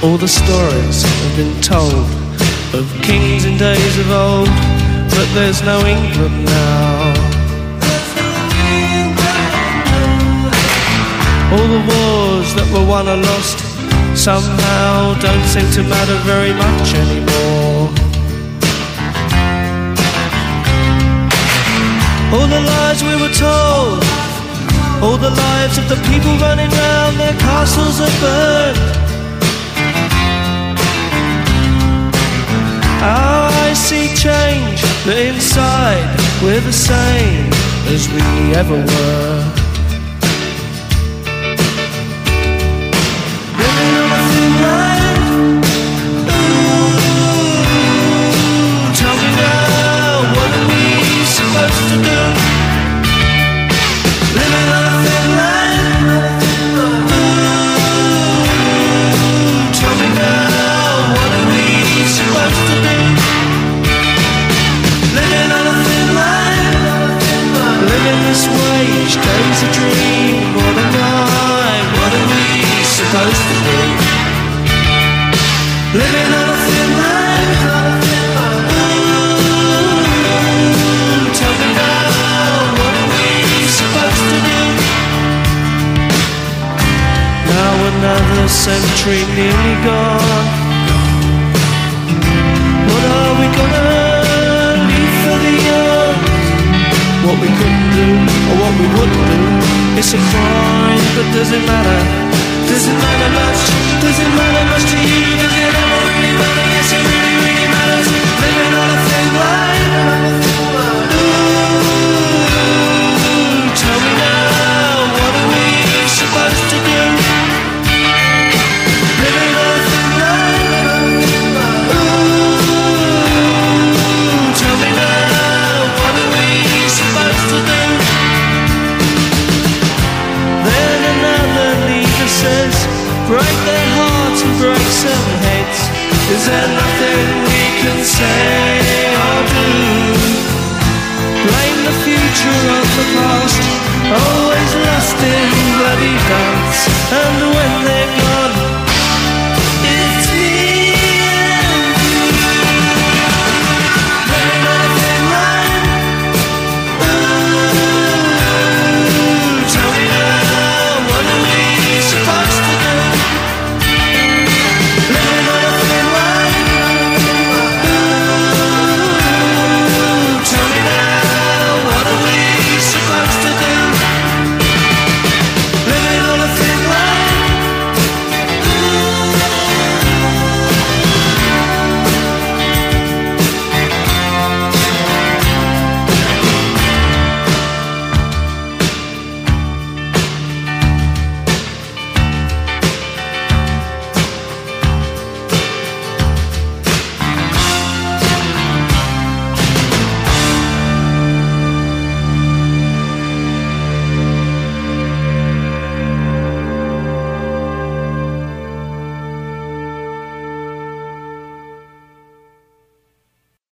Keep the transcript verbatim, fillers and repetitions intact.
All the stories have been told of kings in days of old, but there's no England now. All the wars that were won or lost somehow don't seem to matter very much anymore. All the lies we were told, all the lives of the people running round, their castles are burned. Our eyes see change, but inside we're the same as we ever were. Living on a thin line. Ooh, tell me now, what are we supposed to do? Living on a thin line. Ooh, tell me now, what are we supposed to do? Living on a thin line. Living this way, each day's a dream. What am I? What are we supposed to do? Living on a thin line. Ooh, tell me now, what are we supposed to do? Now another century nearly gone. What are we gonna leave for the young? What we couldn't do or what we wouldn't do, it's a crime, but does it matter? Does it matter much? Does it matter much to you? Does it ever really matter? Yes, it really, really matters. Living on a thin line. Ooh, tell me now, what are we supposed to do? Living on a thin line. Ooh, tell me now, what are we supposed to do? Then another leader says, break their hearts and break some heads. Is there nothing we can say or do? Blame the future of the past, always lost in bloody dance. And when they're